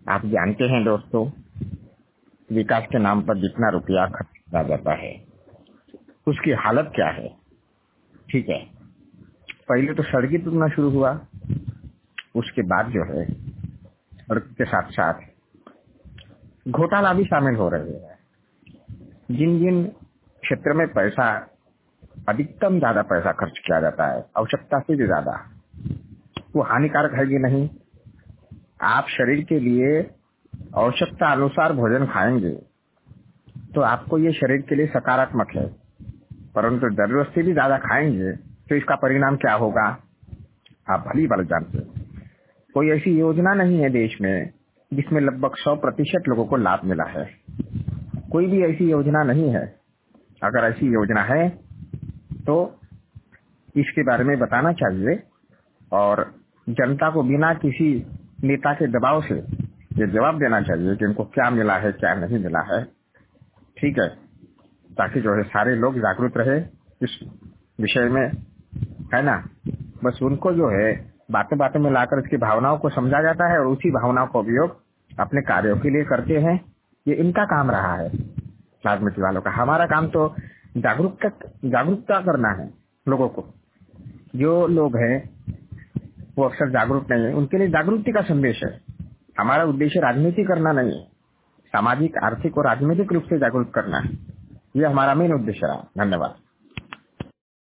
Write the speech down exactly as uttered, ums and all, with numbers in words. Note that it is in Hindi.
आप जानते हैं दोस्तों, विकास के नाम पर जितना रुपया खर्च किया जाता है उसकी हालत क्या है। ठीक है, पहले तो सड़कें टूटना शुरू हुआ, उसके बाद जो है सड़क के साथ साथ घोटाला भी शामिल हो रहे हैं। जिन जिन क्षेत्र में पैसा अधिकतम ज्यादा पैसा खर्च किया जाता है, आवश्यकता से भी ज्यादा, वो हानिकारक है कि नहीं। आप शरीर के लिए आवश्यकता अनुसार भोजन खाएंगे तो आपको ये शरीर के लिए सकारात्मक है, परंतु जरूरत से भी ज्यादा खाएंगे तो इसका परिणाम क्या होगा आप भली भांति जानते हैं। कोई ऐसी योजना नहीं है देश में जिसमें लगभग सौ प्रतिशत लोगों को लाभ मिला है। कोई भी ऐसी योजना नहीं है। अगर ऐसी योजना है तो इसके बारे में बताना चाहिए और जनता को बिना किसी नेता के दबाव से ये जवाब देना चाहिए कि इनको क्या मिला है क्या नहीं मिला है। ठीक है, ताकि जो है सारे लोग जागरूक रहे इस विषय में, है ना। बस उनको जो है बातें बातें में लाकर इसकी भावनाओं को समझा जाता है और उसी भावनाओं का उपयोग अपने कार्यों के लिए करते हैं। ये इनका काम रहा है राजनीति वालों का। हमारा काम तो जागरूकता जागरूकता करना है लोगों को। जो लोग हैं वो अक्सर जागरूक नहीं है, उनके लिए जागरूकता का संदेश है। हमारा उद्देश्य राजनीति करना नहीं है, सामाजिक, आर्थिक और राजनीतिक रूप से जागरूक करना है। ये हमारा मेन उद्देश्य रहा। धन्यवाद।